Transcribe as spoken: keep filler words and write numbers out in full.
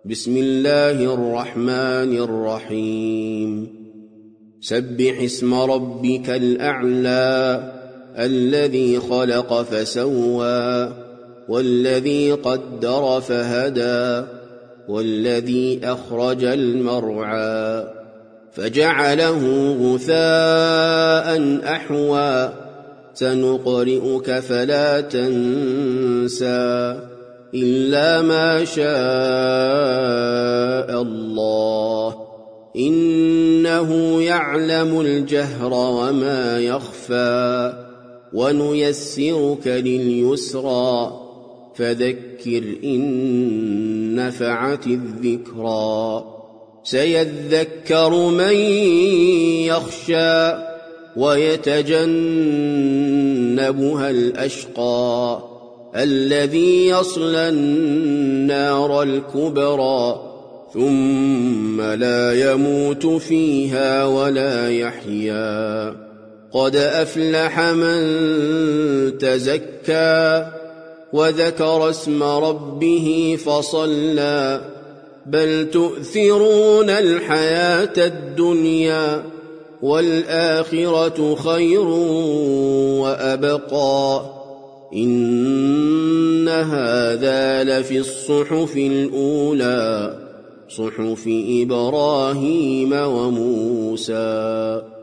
بسم الله الرحمن الرحيم سبح اسم ربك الأعلى الذي خلق فسوى والذي قدر فهدى والذي أخرج المرعى فجعله غثاء أحوى سنقرئك فلا تنسى إلا ما شاء الله إنه يعلم الجهر وما يخفى ونيسرك لليسرى فذكر إن نفعت الذكرى سيذكر من يخشى ويتجنبها الأشقى الذي يصلى النار الكبرى ثم لا يموت فيها ولا يحيا قد أفلح من تزكى وذكر اسم ربه فصلى بل تؤثرون الحياة الدنيا والآخرة خير وأبقى إن هذا لفي الصحف الأولى صحف إبراهيم وموسى.